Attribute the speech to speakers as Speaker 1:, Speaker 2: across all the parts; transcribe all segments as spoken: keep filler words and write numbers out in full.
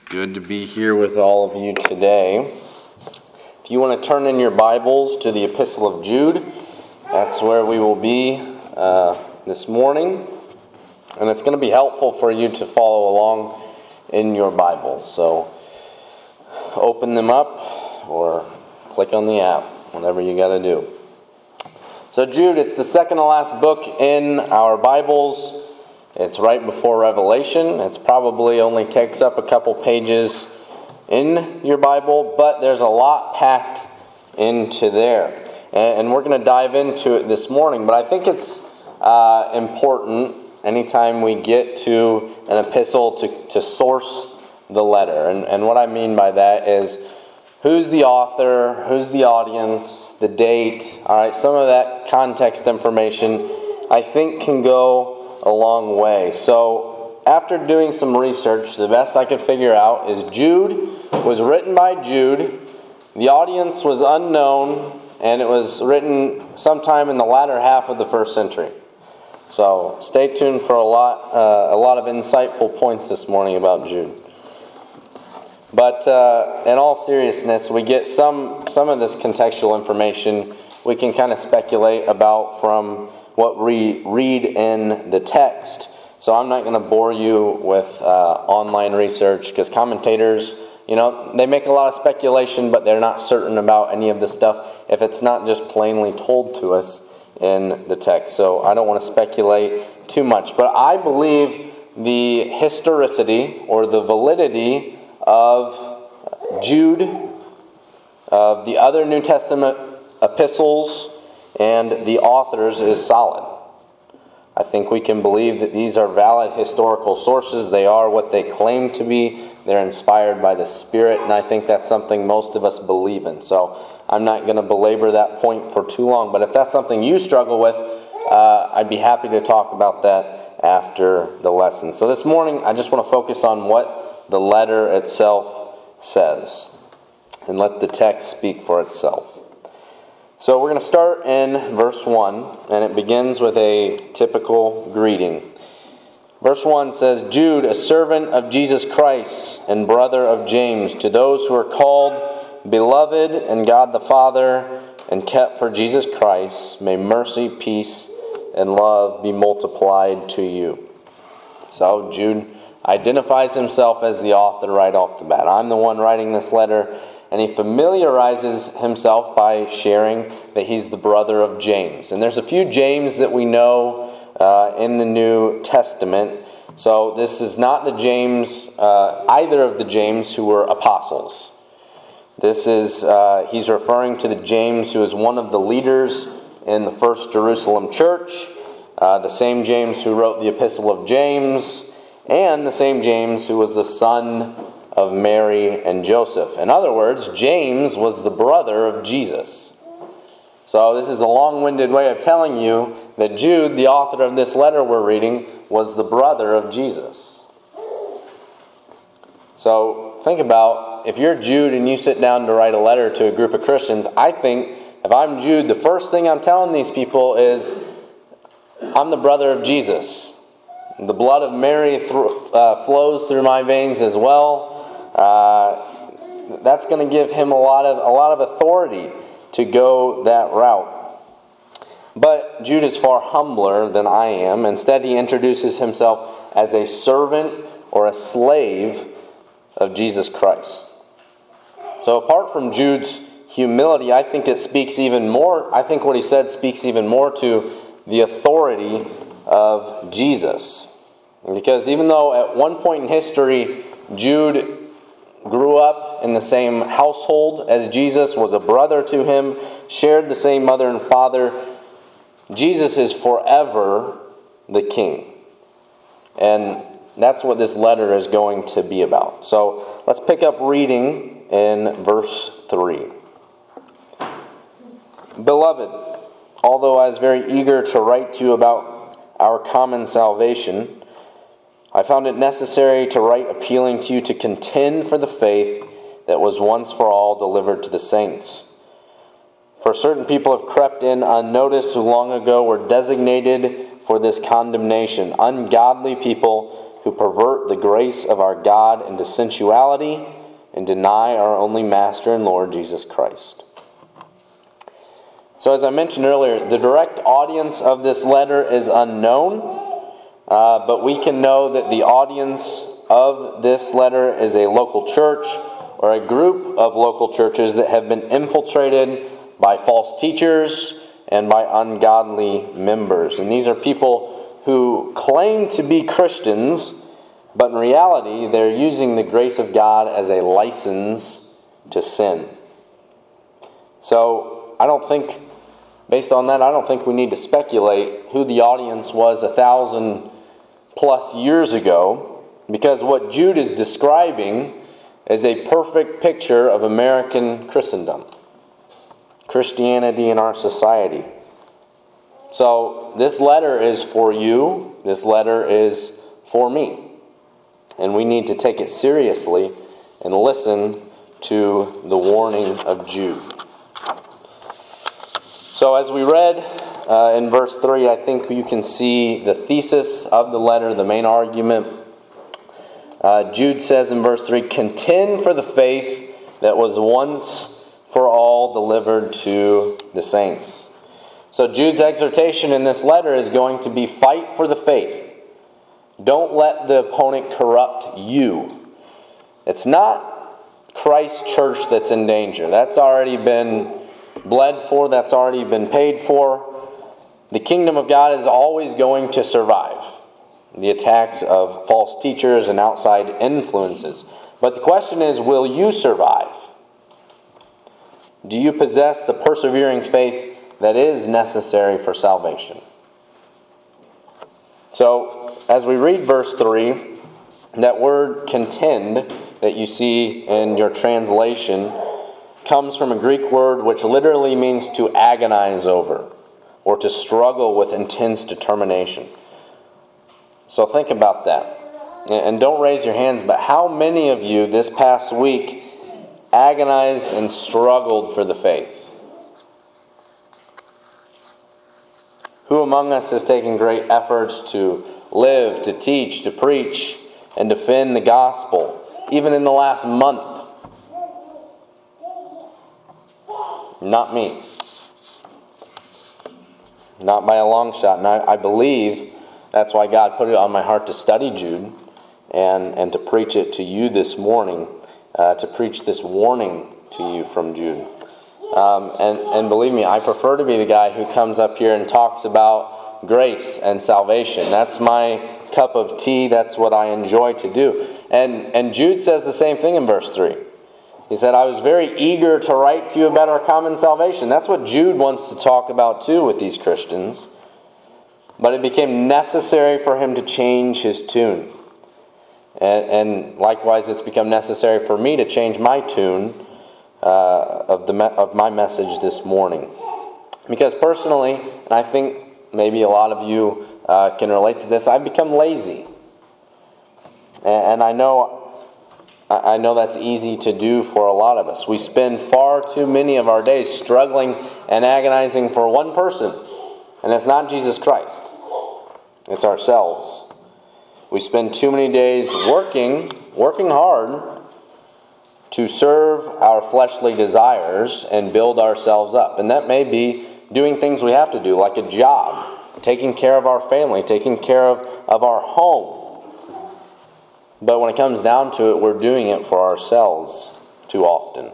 Speaker 1: Good to be here with all of you today. If you want to turn in your Bibles to the Epistle of Jude, that's where we will be uh, this morning. And it's going to be helpful for you to follow along in your Bible. So open them up or click on the app, whatever you got to do. So Jude, it's the second to last book in our Bibles. It's right before Revelation. It's probably only takes up a couple pages in your Bible, but there's a lot packed into there. And we're going to dive into it this morning, but I think it's uh, important anytime we get to an epistle to, to source the letter. And, and what I mean by that is who's the author, who's the audience, the date, all right, some of that context information I think can go a long way. So after doing some research, the best I could figure out is Jude was written by Jude. The audience was unknown, and it was written sometime in the latter half of the first century. So stay tuned for a lot, uh, a lot of insightful points this morning about Jude. But uh, in all seriousness, we get some some of this contextual information we can kind of speculate about from what we read in the text. So I'm not going to bore you with uh, online research, because commentators, you know, they make a lot of speculation, but they're not certain about any of the stuff if it's not just plainly told to us in the text. So I don't want to speculate too much. But I believe the historicity or the validity of Jude, of the other New Testament epistles, and the authors is solid. I think we can believe that these are valid historical sources. They are what they claim to be. They're inspired by the Spirit, and I think that's something most of us believe in. So I'm not going to belabor that point for too long, but if that's something you struggle with, uh, I'd be happy to talk about that after the lesson. So this morning, I just want to focus on what the letter itself says, and let the text speak for itself. So we're going to start in verse one, and it begins with a typical greeting. Verse one says, Jude, a servant of Jesus Christ and brother of James, to those who are called, beloved in God the Father, and kept for Jesus Christ, may mercy, peace, and love be multiplied to you. So Jude identifies himself as the author right off the bat. I'm the one writing this letter. And he familiarizes himself by sharing that he's the brother of James. And there's a few James that we know uh, in the New Testament. So this is not the James, uh, either of the James who were apostles. This is, uh, he's referring to the James who was one of the leaders in the first Jerusalem church. Uh, the same James who wrote the Epistle of James. And the same James who was the son of Mary and Joseph. In other words, James was the brother of Jesus. So this is a long-winded way of telling you that Jude, the author of this letter we're reading, was the brother of Jesus. So think about, if you're Jude and you sit down to write a letter to a group of Christians, I think if I'm Jude, the first thing I'm telling these people is, I'm the brother of Jesus. The blood of Mary th- uh, flows through my veins as well. Uh, that's going to give him a lot of a lot of authority to go that route. But Jude is far humbler than I am. Instead, he introduces himself as a servant or a slave of Jesus Christ. So apart from Jude's humility, I think it speaks even more, I think what he said speaks even more to the authority of Jesus. Because even though at one point in history, Jude grew up in the same household as Jesus, was a brother to him, shared the same mother and father, Jesus is forever the king. And that's what this letter is going to be about. So let's pick up reading in verse three. Beloved, although I was very eager to write to you about our common salvation, I found it necessary to write appealing to you to contend for the faith that was once for all delivered to the saints. For certain people have crept in unnoticed who long ago were designated for this condemnation, ungodly people who pervert the grace of our God into sensuality and deny our only Master and Lord Jesus Christ. So as I mentioned earlier, the direct audience of this letter is unknown, uh, but we can know that the audience of this letter is a local church or a group of local churches that have been infiltrated by false teachers and by ungodly members. And these are people who claim to be Christians, but in reality, they're using the grace of God as a license to sin. So I don't think, based on that, I don't think we need to speculate who the audience was a thousand plus years ago, because what Jude is describing is a perfect picture of American Christendom, Christianity in our society. So this letter is for you. This letter is for me. And we need to take it seriously and listen to the warning of Jude. So as we read uh, in verse three, I think you can see the thesis of the letter, the main argument. Uh, Jude says in verse three, "Contend for the faith that was once for all delivered to the saints." So Jude's exhortation in this letter is going to be fight for the faith. Don't let the opponent corrupt you. It's not Christ's church that's in danger. That's already been bled for. That's already been paid for. The kingdom of God is always going to survive the attacks of false teachers and outside influences. But the question is, will you survive? Do you possess the persevering faith that is necessary for salvation? So, as we read verse three, that word contend that you see in your translation comes from a Greek word which literally means to agonize over or to struggle with intense determination. So think about that. And don't raise your hands, but how many of you this past week agonized and struggled for the faith? Who among us has taken great efforts to live, to teach, to preach, and defend the gospel, even in the last month? Not me. Not by a long shot. And I, I believe that's why God put it on my heart to study Jude and, and to preach it to you this morning, uh, to preach this warning to you from Jude. Um, and, and believe me, I prefer to be the guy who comes up here and talks about grace and salvation. That's my cup of tea. That's what I enjoy to do. And, and Jude says the same thing in verse three. He said, "I was very eager to write to you about our common salvation." That's what Jude wants to talk about too with these Christians. But it became necessary for him to change his tune. And, and likewise, it's become necessary for me to change my tune uh, of the me- of my message this morning. Because personally, and I think maybe a lot of you uh, can relate to this, I've become lazy. And, and I know I know that's easy to do for a lot of us. We spend far too many of our days struggling and agonizing for one person. And it's not Jesus Christ. It's ourselves. We spend too many days working, working hard to serve our fleshly desires and build ourselves up. And that may be doing things we have to do, like a job, taking care of our family, taking care of, of our home. But when it comes down to it, we're doing it for ourselves too often.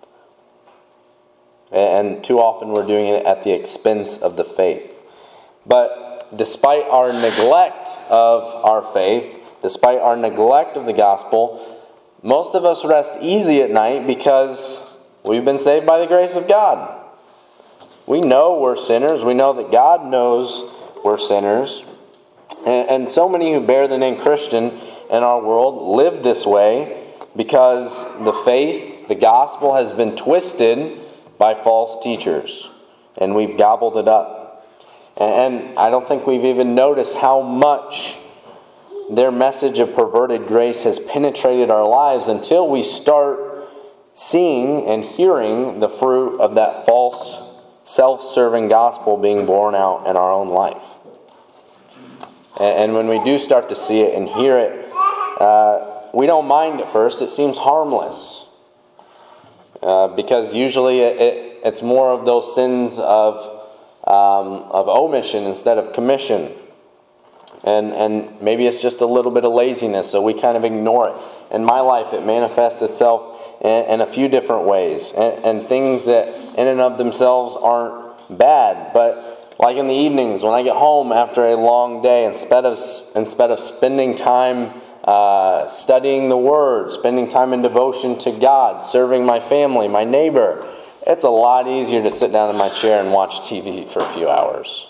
Speaker 1: And too often we're doing it at the expense of the faith. But despite our neglect of our faith, despite our neglect of the gospel, most of us rest easy at night because we've been saved by the grace of God. We know we're sinners. We know that God knows we're sinners. And, and so many who bear the name Christian in our world live this way because the faith, the gospel, has been twisted by false teachers, and we've gobbled it up. And I don't think we've even noticed how much their message of perverted grace has penetrated our lives until we start seeing and hearing the fruit of that false, self-serving gospel being borne out in our own life. And when we do start to see it and hear it, uh, we don't mind at first. It seems harmless. Uh, because usually it, it, it's more of those sins of, um, of omission instead of commission. And, and maybe it's just a little bit of laziness, so we kind of ignore it. In my life, it manifests itself in, in a few different ways. And, and things that in and of themselves aren't bad, but like in the evenings when I get home after a long day, instead of instead of spending time uh, studying the Word, spending time in devotion to God, serving my family, my neighbor, it's a lot easier to sit down in my chair and watch T V for a few hours.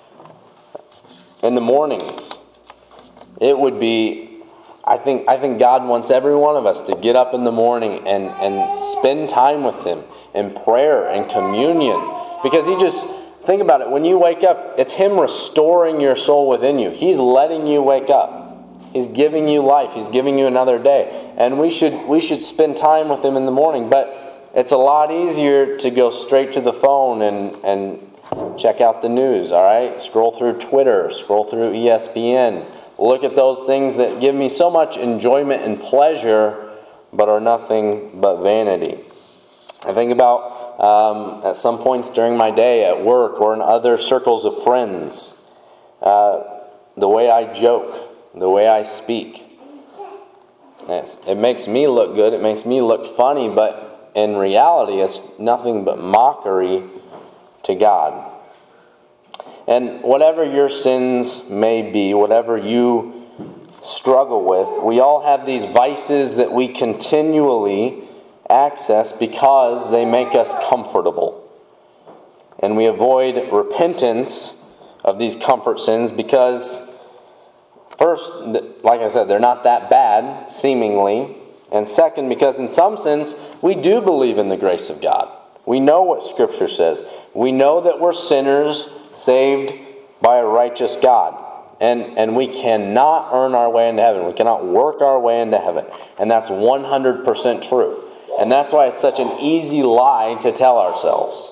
Speaker 1: In the mornings, it would be, I think I think God wants every one of us to get up in the morning and, and spend time with Him in prayer and communion, because He just... Think about it. When you wake up, it's Him restoring your soul within you. He's letting you wake up. He's giving you life. He's giving you another day. And we should we should spend time with Him in the morning. But it's a lot easier to go straight to the phone and, and check out the news, all right? Scroll through Twitter, scroll through E S P N. Look at those things that give me so much enjoyment and pleasure, but are nothing but vanity. I think about Um, at some points during my day at work or in other circles of friends, uh, the way I joke, the way I speak. It's, it makes me look good, it makes me look funny, but in reality it's nothing but mockery to God. And whatever your sins may be, whatever you struggle with, we all have these vices that we continually access because they make us comfortable. And we avoid repentance of these comfort sins because, first, like I said, they're not that bad, seemingly. And second, because in some sins, we do believe in the grace of God. We know what Scripture says. We know that we're sinners saved by a righteous God. And, and we cannot earn our way into heaven. We cannot work our way into heaven. And that's one hundred percent true. And that's why it's such an easy lie to tell ourselves.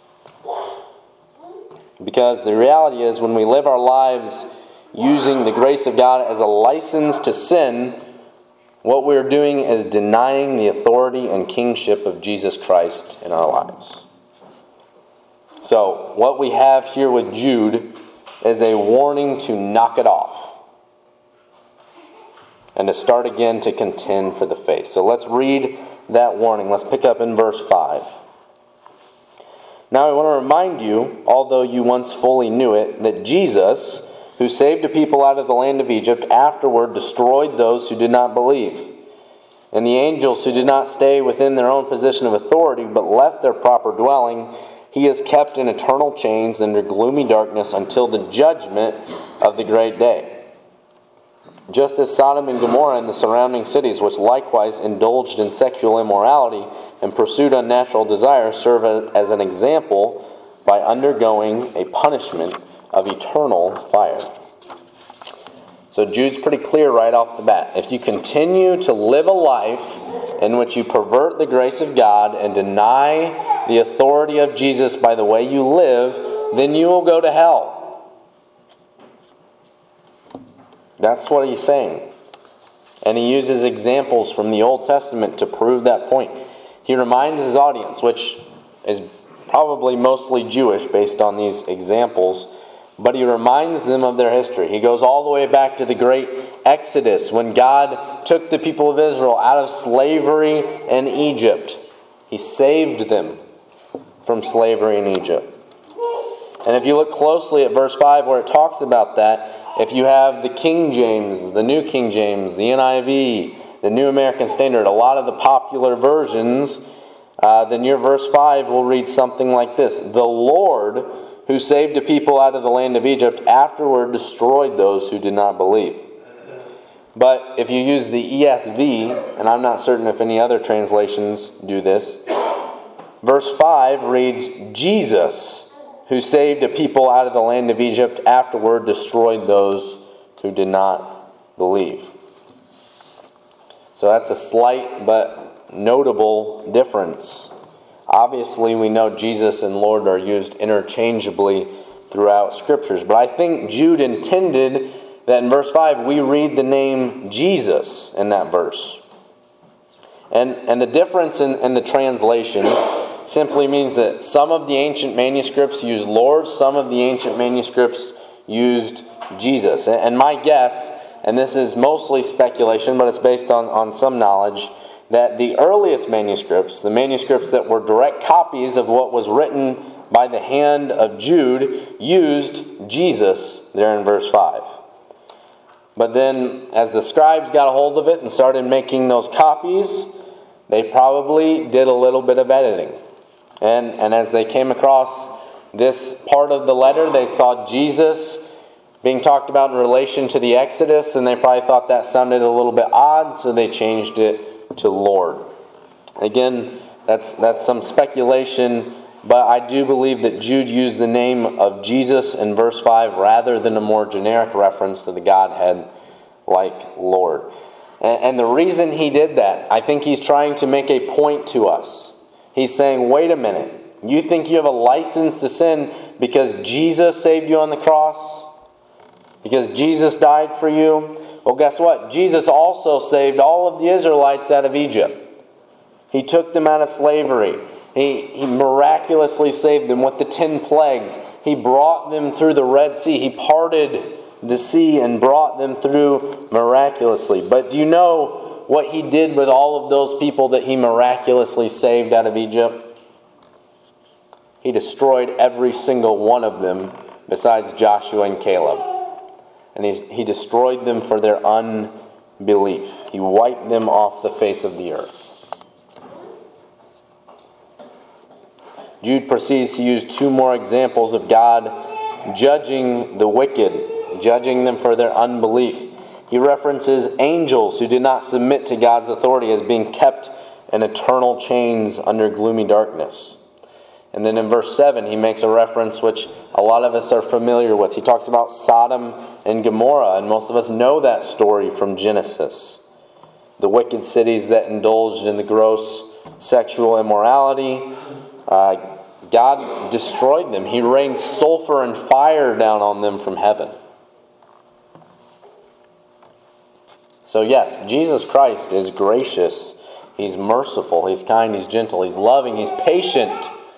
Speaker 1: Because the reality is, when we live our lives using the grace of God as a license to sin, what we're doing is denying the authority and kingship of Jesus Christ in our lives. So, what we have here with Jude is a warning to knock it off. And to start again to contend for the faith. So let's read that warning. Let's pick up in verse five. Now I want to remind you, although you once fully knew it, that Jesus, who saved a people out of the land of Egypt, afterward destroyed those who did not believe. And the angels who did not stay within their own position of authority, but left their proper dwelling, He has kept in eternal chains under gloomy darkness until the judgment of the great day. Just as Sodom and Gomorrah and the surrounding cities, which likewise indulged in sexual immorality and pursued unnatural desires, serve as an example by undergoing a punishment of eternal fire. So Jude's pretty clear right off the bat. If you continue to live a life in which you pervert the grace of God and deny the authority of Jesus by the way you live, then you will go to hell. That's what he's saying. And he uses examples from the Old Testament to prove that point. He reminds his audience, which is probably mostly Jewish based on these examples, but he reminds them of their history. He goes all the way back to the great Exodus, when God took the people of Israel out of slavery in Egypt. He saved them from slavery in Egypt. And if you look closely at verse five where it talks about that, if you have the King James, the New King James, the N I V, the New American Standard, a lot of the popular versions, uh, then your verse five will read something like this. The Lord, who saved a people out of the land of Egypt, afterward destroyed those who did not believe. But if you use the E S V, and I'm not certain if any other translations do this, verse five reads, Jesus, who saved a people out of the land of Egypt, afterward destroyed those who did not believe. So that's a slight but notable difference. Obviously, we know Jesus and Lord are used interchangeably throughout Scriptures, but I think Jude intended that in verse five we read the name Jesus in that verse. And, and the difference in, in the translation simply means that some of the ancient manuscripts used Lord, some of the ancient manuscripts used Jesus. And, and my guess, and this is mostly speculation, but it's based on, on some knowledge, that the earliest manuscripts, the manuscripts that were direct copies of what was written by the hand of Jude, used Jesus there in verse five. But then, as the scribes got a hold of it and started making those copies, they probably did a little bit of editing. And, and as they came across this part of the letter, they saw Jesus being talked about in relation to the Exodus, and they probably thought that sounded a little bit odd, so they changed it to Lord. Again, that's that's some speculation, but I do believe that Jude used the name of Jesus in verse five rather than a more generic reference to the Godhead like Lord. And, and the reason he did that, I think he's trying to make a point to us. He's saying, wait a minute, you think you have a license to sin because Jesus saved you on the cross? Because Jesus died for you? Well, guess what? Jesus also saved all of the Israelites out of Egypt. He took them out of slavery. He, he miraculously saved them with the ten plagues. He brought them through the Red Sea. He parted the sea and brought them through miraculously. But do you know what he did with all of those people that he miraculously saved out of Egypt? He destroyed every single one of them besides Joshua and Caleb. And he, he destroyed them for their unbelief. He wiped them off the face of the earth. Jude proceeds to use two more examples of God judging the wicked, judging them for their unbelief. He references angels who did not submit to God's authority as being kept in eternal chains under gloomy darkness. And then in verse seven, he makes a reference which a lot of us are familiar with. He talks about Sodom and Gomorrah, and most of us know that story from Genesis. The wicked cities that indulged in the gross sexual immorality. Uh, God destroyed them. He rained sulfur and fire down on them from heaven. So yes, Jesus Christ is gracious. He's merciful. He's kind. He's gentle. He's loving. He's patient.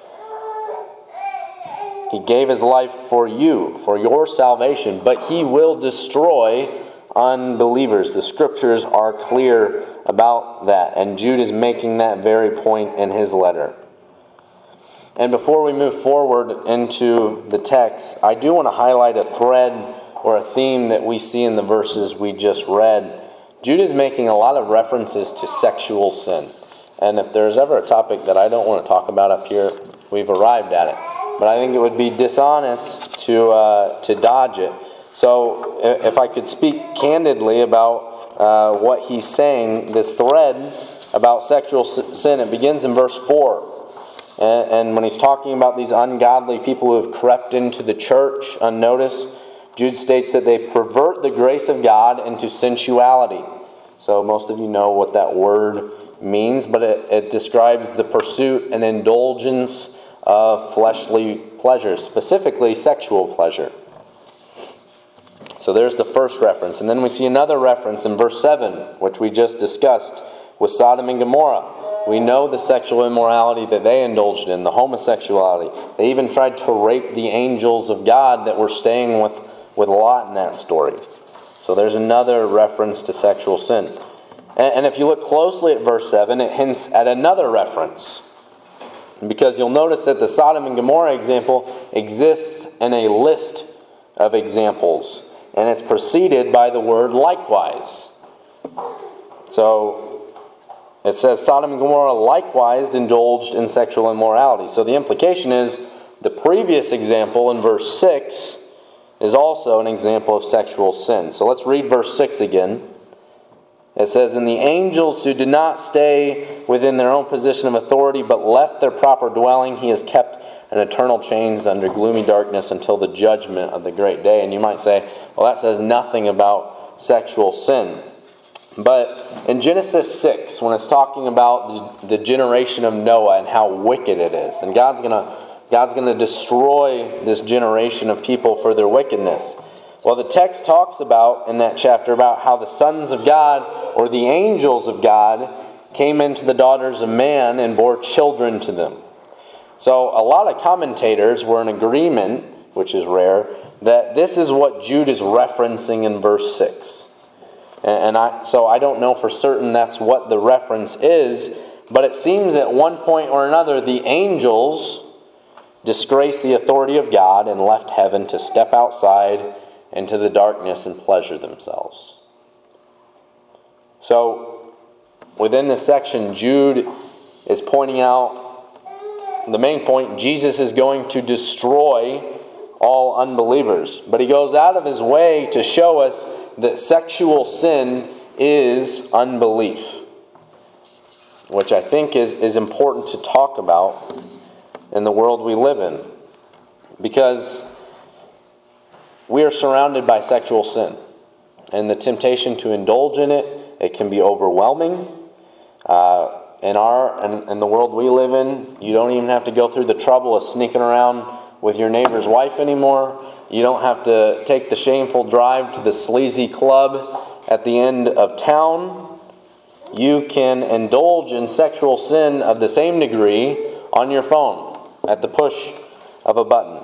Speaker 1: He gave his life for you, for your salvation, but he will destroy unbelievers. The scriptures are clear about that, and Jude is making that very point in his letter. And before we move forward into the text, I do want to highlight a thread or a theme that we see in the verses we just read. Jude is making a lot of references to sexual sin. And if there's ever a topic that I don't want to talk about up here, we've arrived at it. But I think it would be dishonest to uh, to dodge it. So if I could speak candidly about uh, what he's saying, this thread about sexual sin, it begins in verse four. And, and when he's talking about these ungodly people who have crept into the church unnoticed, Jude states that they pervert the grace of God into sensuality. So most of you know what that word means, but it, it describes the pursuit and indulgence of fleshly pleasure, specifically sexual pleasure. So there's the first reference. And then we see another reference in verse seven, which we just discussed with Sodom and Gomorrah. We know the sexual immorality that they indulged in, the homosexuality. They even tried to rape the angels of God that were staying with, with Lot in that story. So there's another reference to sexual sin. And, and if you look closely at verse seven, it hints at another reference. Because you'll notice that the Sodom and Gomorrah example exists in a list of examples. And it's preceded by the word likewise. So it says Sodom and Gomorrah likewise indulged in sexual immorality. So the implication is the previous example in verse six is also an example of sexual sin. So let's read verse six again. It says, "And the angels who did not stay within their own position of authority, but left their proper dwelling, he has kept in eternal chains under gloomy darkness until the judgment of the great day." And you might say, well, that says nothing about sexual sin. But in Genesis six, when it's talking about the, the generation of Noah and how wicked it is, and God's going to God's going to destroy this generation of people for their wickedness. Well, the text talks about, in that chapter, about how the sons of God, or the angels of God, came into the daughters of man and bore children to them. So a lot of commentators were in agreement, which is rare, that this is what Jude is referencing in verse six. And I, so I don't know for certain that's what the reference is, but it seems at one point or another the angels disgraced the authority of God and left heaven to step outside into the darkness and pleasure themselves. So within this section, Jude is pointing out the main point: Jesus is going to destroy all unbelievers. But he goes out of his way to show us that sexual sin is unbelief, which I think is, is important to talk about in the world we live in. Because we are surrounded by sexual sin. And the temptation to indulge in it, it can be overwhelming. Uh, in, our, in, in the world we live in, you don't even have to go through the trouble of sneaking around with your neighbor's wife anymore. You don't have to take the shameful drive to the sleazy club at the end of town. You can indulge in sexual sin of the same degree on your phone at the push of a button.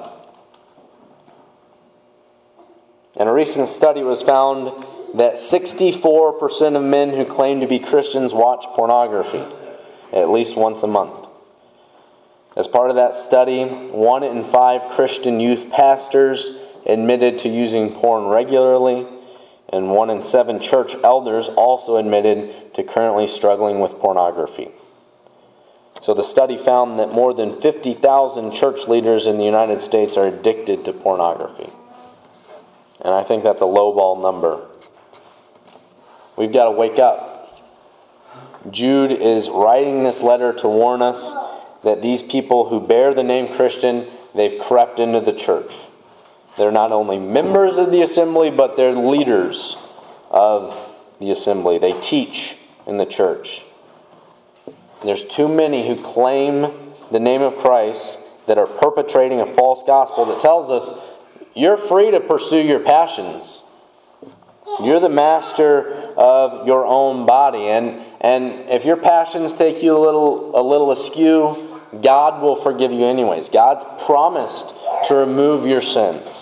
Speaker 1: In a recent study, it was found that sixty-four percent of men who claim to be Christians watch pornography at least once a month. As part of that study, one in five Christian youth pastors admitted to using porn regularly, and one in seven church elders also admitted to currently struggling with pornography. So the study found that more than fifty thousand church leaders in the United States are addicted to pornography. And I think that's a lowball number. We've got to wake up. Jude is writing this letter to warn us that these people who bear the name Christian, they've crept into the church. They're not only members of the assembly, but they're leaders of the assembly. They teach in the church. There's too many who claim the name of Christ that are perpetrating a false gospel that tells us you're free to pursue your passions. You're the master of your own body. And, and if your passions take you a little, a little askew, God will forgive you anyways. God's promised to remove your sins.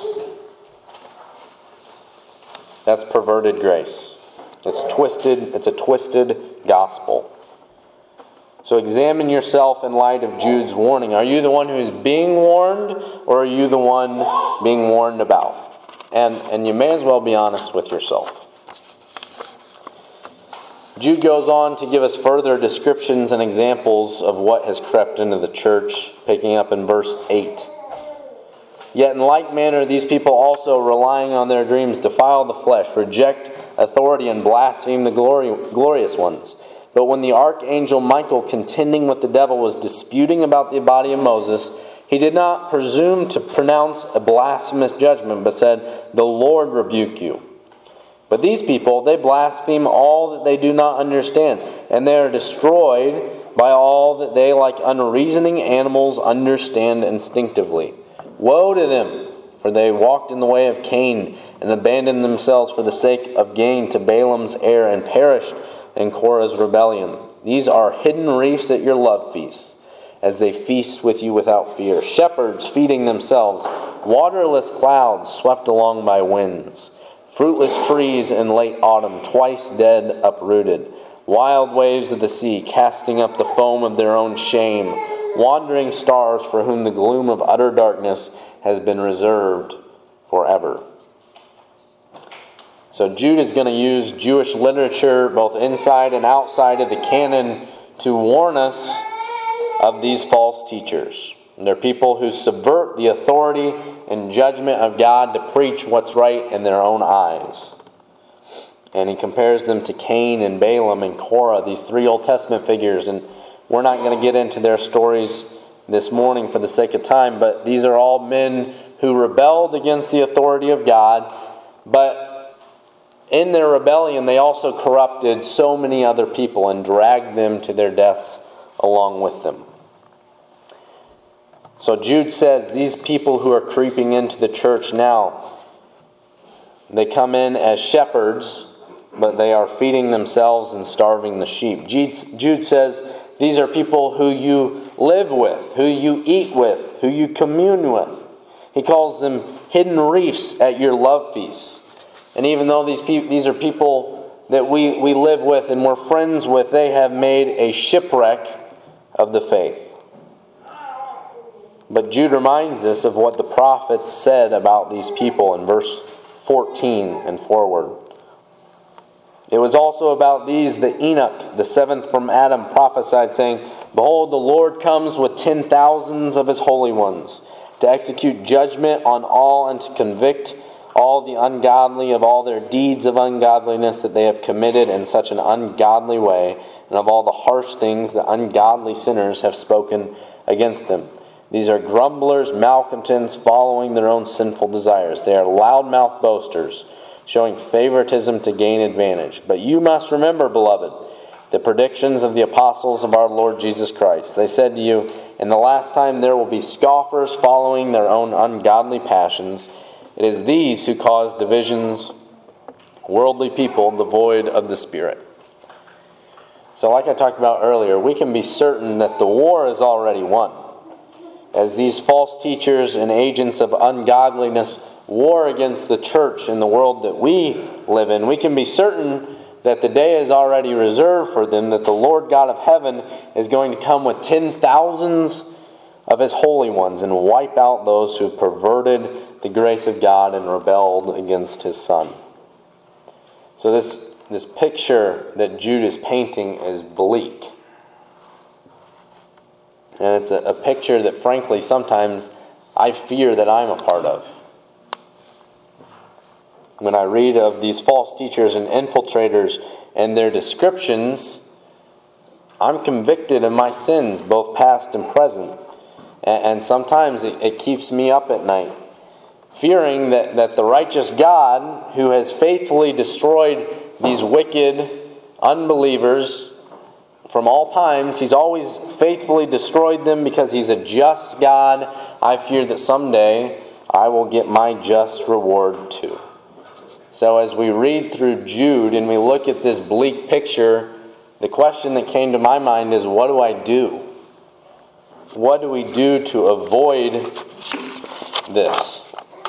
Speaker 1: That's perverted grace. It's twisted. It's a twisted gospel. So examine yourself in light of Jude's warning. Are you the one who's being warned, or are you the one being warned about? And, and you may as well be honest with yourself. Jude goes on to give us further descriptions and examples of what has crept into the church, picking up in verse eight. Yet in like manner, these people also, relying on their dreams, defile the flesh, reject authority, and blaspheme the glory, glorious ones. But when the archangel Michael, contending with the devil, was disputing about the body of Moses, he did not presume to pronounce a blasphemous judgment, but said, "The Lord rebuke you." But these people, they blaspheme all that they do not understand, and they are destroyed by all that they, like unreasoning animals, understand instinctively. Woe to them, for they walked in the way of Cain, and abandoned themselves for the sake of gain to Balaam's error, and perished in Korah's rebellion. These are hidden reefs at your love feasts, as they feast with you without fear. Shepherds feeding themselves, waterless clouds swept along by winds, fruitless trees in late autumn, twice dead uprooted, wild waves of the sea casting up the foam of their own shame, wandering stars for whom the gloom of utter darkness has been reserved forever. So Jude is going to use Jewish literature, both inside and outside of the canon, to warn us of these false teachers. And they're people who subvert the authority and judgment of God to preach what's right in their own eyes. And he compares them to Cain and Balaam and Korah, these three Old Testament figures. And we're not going to get into their stories this morning for the sake of time, but these are all men who rebelled against the authority of God, but in their rebellion, they also corrupted so many other people and dragged them to their deaths along with them. So Jude says these people who are creeping into the church now, They come in as shepherds, but they are feeding themselves and starving the sheep. Jude says, these are people who you live with, who you eat with, who you commune with. He calls them hidden reefs at your love feasts. And even though these pe- these are people that we, we live with and we're friends with, they have made a shipwreck of the faith. But Jude reminds us of what the prophets said about these people in verse fourteen and forward. It was also about these that Enoch, the seventh from Adam, prophesied, saying, Behold, the Lord comes with ten thousands of his holy ones, to execute judgment on all and to convict all the ungodly of all their deeds of ungodliness that they have committed in such an ungodly way, and of all the harsh things that ungodly sinners have spoken against him. These are grumblers, malcontents, following their own sinful desires. They are loudmouth boasters, showing favoritism to gain advantage. But you must remember, beloved, the predictions of the apostles of our Lord Jesus Christ. They said to you, in the last time there will be scoffers following their own ungodly passions. It is these who cause divisions, worldly people devoid of the Spirit. So like I talked about earlier, we can be certain that the war is already won. As these false teachers and agents of ungodliness war against the church in the world that we live in, we can be certain that the day is already reserved for them, that the Lord God of heaven is going to come with ten thousands of his holy ones and wipe out those who perverted the grace of God and rebelled against his Son. So this, this picture that Jude is painting is bleak. And it's a, a picture that, frankly, sometimes I fear that I'm a part of. When I read of these false teachers and infiltrators and their descriptions, I'm convicted of my sins, both past and present. And, and sometimes it, it keeps me up at night, fearing that, that the righteous God, who has faithfully destroyed these wicked unbelievers from all times, he's always faithfully destroyed them because he's a just God. I fear that someday I will get my just reward too. So as we read through Jude and we look at this bleak picture, the question that came to my mind is, what do I do? What do we do to avoid this?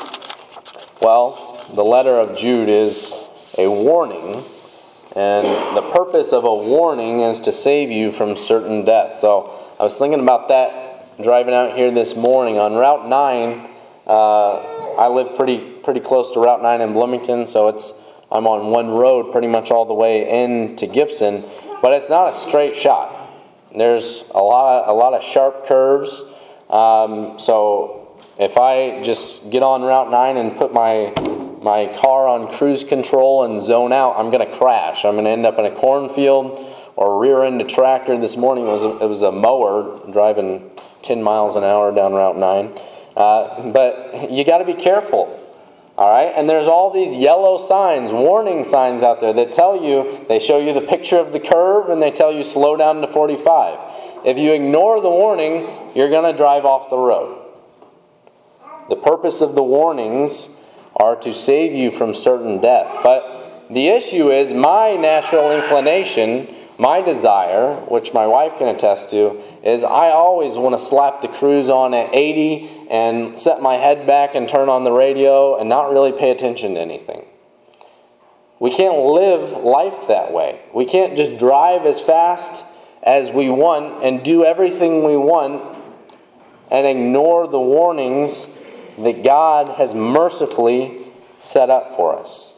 Speaker 1: Well, the letter of Jude is a warning. And the purpose of a warning is to save you from certain death. So I was thinking about that driving out here this morning. On Route nine, uh, I live pretty pretty close to Route nine in Bloomington, so it's I'm on one road pretty much all the way into Gibson, but it's not a straight shot. There's a lot of, a lot of sharp curves. Um, so if I just get on Route nine and put my my car on cruise control and zone out, I'm going to crash. I'm going to end up in a cornfield or rear end a tractor. This morning it was a, it was a mower driving ten miles an hour down Route nine. Uh, but you got to be careful, all right? And there's all these yellow signs, warning signs out there that tell you, they show you the picture of the curve and they tell you slow down to forty-five. If you ignore the warning, you're going to drive off the road. The purpose of the warnings are to save you from certain death. But the issue is my natural inclination, my desire, which my wife can attest to, is I always want to slap the cruise on at eighty and set my head back and turn on the radio and not really pay attention to anything. We can't live life that way. We can't just drive as fast as we want and do everything we want and ignore the warnings that God has mercifully set up for us.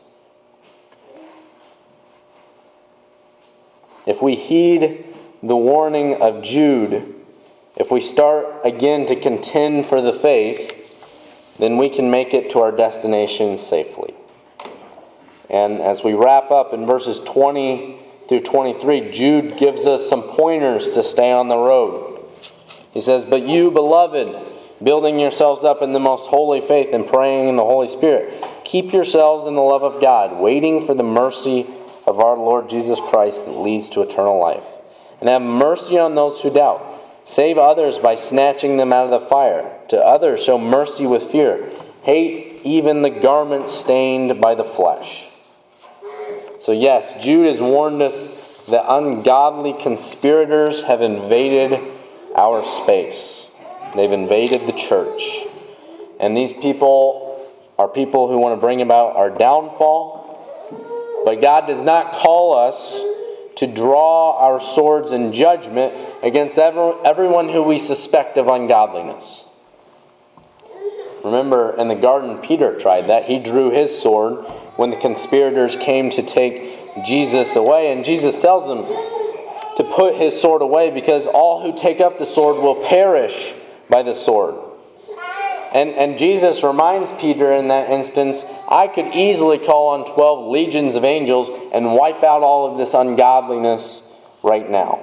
Speaker 1: If we heed the warning of Jude, if we start again to contend for the faith, then we can make it to our destination safely. And as we wrap up in verses twenty through twenty-three, Jude gives us some pointers to stay on the road. He says, "But you, beloved, building yourselves up in the most holy faith and praying in the Holy Spirit, keep yourselves in the love of God, waiting for the mercy of our Lord Jesus Christ that leads to eternal life. And have mercy on those who doubt. Save others by snatching them out of the fire. To others show mercy with fear. Hate even the garment stained by the flesh. So yes, Jude has warned us that ungodly conspirators have invaded our space. They've invaded the church. And these people are people who want to bring about our downfall. But God does not call us to draw our swords in judgment against everyone who we suspect of ungodliness. Remember, in the garden, Peter tried that. He drew his sword when the conspirators came to take Jesus away. And Jesus tells them to put his sword away because all who take up the sword will perish by the sword. And, and Jesus reminds Peter in that instance, I could easily call on twelve legions of angels and wipe out all of this ungodliness right now.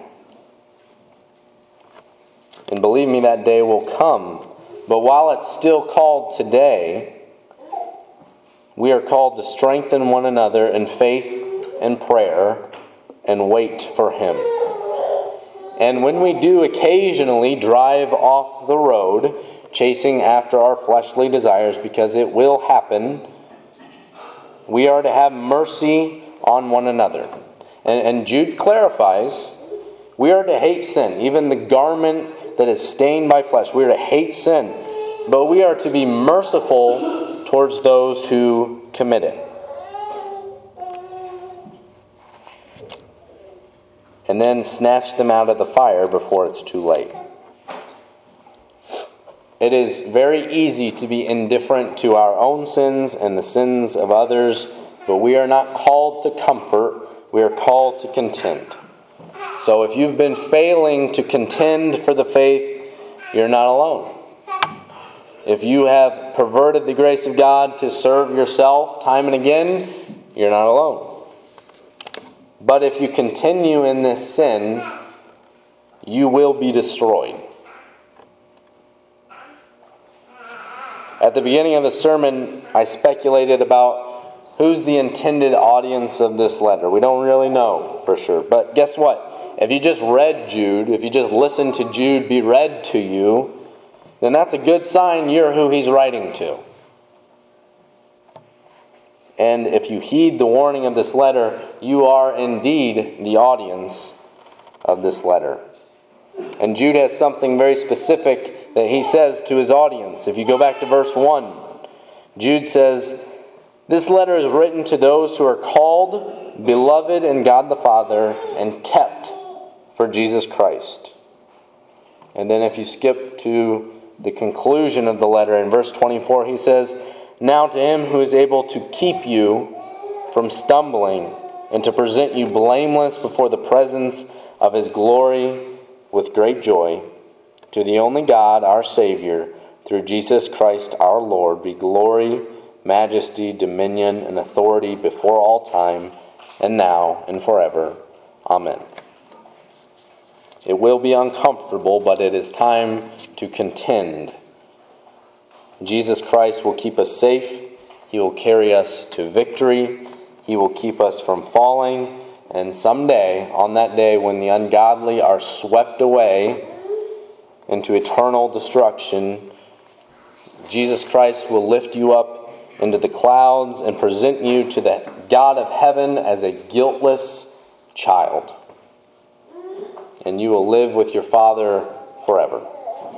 Speaker 1: And believe me, that day will come. But while it's still called today, we are called to strengthen one another in faith and prayer and wait for Him. And when we do occasionally drive off the road, chasing after our fleshly desires, because it will happen, we are to have mercy on one another. And, and Jude clarifies, we are to hate sin, even the garment that is stained by flesh. We are to hate sin, but we are to be merciful towards those who commit it. And then snatch them out of the fire before it's too late. It is very easy to be indifferent to our own sins and the sins of others, but we are not called to comfort, we are called to contend. So if you've been failing to contend for the faith, you're not alone. If you have perverted the grace of God to serve yourself time and again, you're not alone. But if you continue in this sin, you will be destroyed. At the beginning of the sermon, I speculated about who's the intended audience of this letter. We don't really know for sure. But guess what? If you just read Jude, if you just listened to Jude be read to you, then that's a good sign you're who he's writing to. And if you heed the warning of this letter, you are indeed the audience of this letter. And Jude has something very specific that he says to his audience. If you go back to verse one, Jude says, this letter is written to those who are called, beloved in God the Father, and kept for Jesus Christ. And then if you skip to the conclusion of the letter in verse twenty-four, he says, now to him who is able to keep you from stumbling and to present you blameless before the presence of his glory with great joy, to the only God, our Savior, through Jesus Christ our Lord, be glory, majesty, dominion, and authority before all time, and now and forever. Amen. It will be uncomfortable, but it is time to contend. Jesus Christ will keep us safe. He will carry us to victory. He will keep us from falling. And someday, on that day when the ungodly are swept away into eternal destruction, Jesus Christ will lift you up into the clouds and present you to the God of heaven as a guiltless child. And you will live with your Father forever.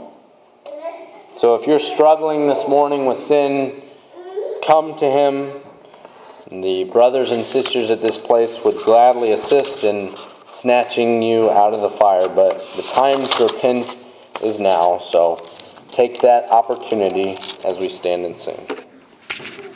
Speaker 1: So if you're struggling this morning with sin, come to Him. The brothers and sisters at this place would gladly assist in snatching you out of the fire. But the time to repent is now. So take that opportunity as we stand and sing.